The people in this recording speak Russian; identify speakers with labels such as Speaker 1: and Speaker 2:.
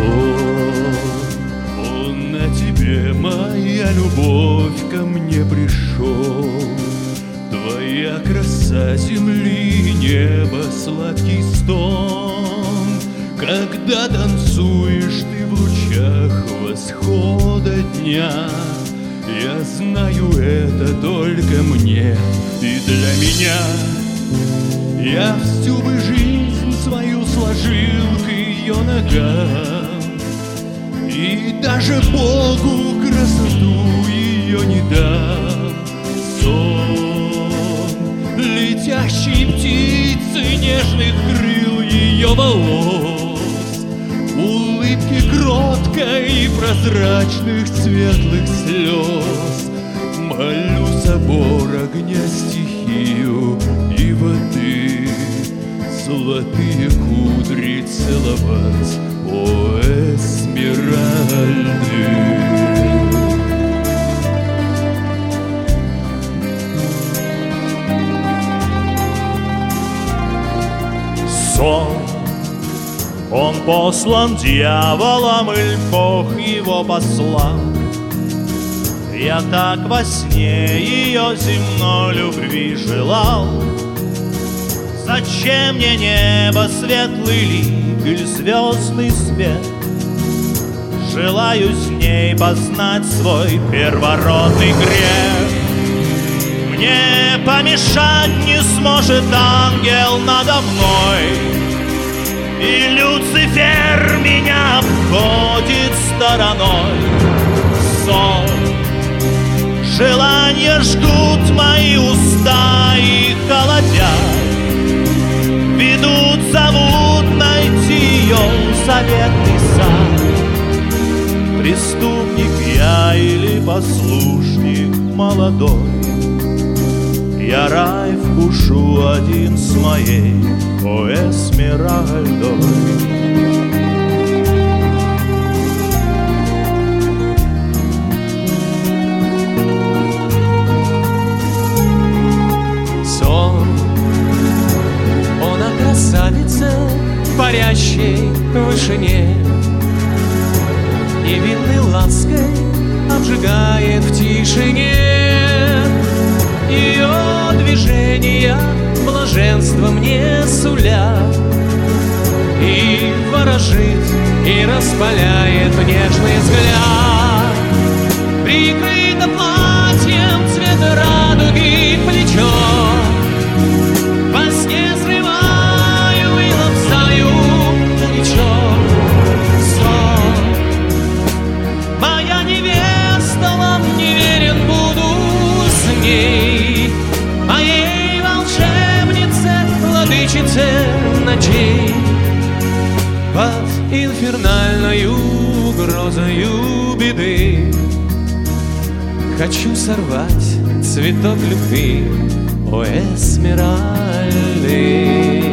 Speaker 1: Он на тебе, моя любовь, ко мне пришел. Твоя краса земли, небо, сладкий стон. Когда танцуешь ты в лучах восхода дня, я знаю, это только мне и для меня. Я всю бы жизнь свою сложил к ее ногам, и даже Богу красоту ее не дам. Сон летящей птицы, нежных крыл ее волос, улыбки кроткой и прозрачных светлых слез. Молю собор огня, стихию и воды, золотые кудри целовать, о Эсмеральды.
Speaker 2: Сон, он послан дьяволом, иль Бог его послал. Я так во сне ее земной любви желал. Зачем мне небо, светлый лик или звездный свет? Желаю с ней познать свой первородный грех. Мне помешать не сможет ангел надо мной, и Люцифер меня обходит стороной. Сон, желания ждут мои уста и холодят, ведут, зовут найти ее заветный сад. Преступник я или послушник молодой, я рай вкушу один с моей, о Эсмеральдой.
Speaker 3: Красавица, парящей в вышине, невинной лаской обжигает в тишине. Ее движения блаженство мне сулят, и ворожит, и распаляет нежный взгляд. Прикрыто платьем цвета радуги плечо, моей волшебнице, владычице ночей. Под инфернальною угрозою беды хочу сорвать цветок любви, о Эсмеральды.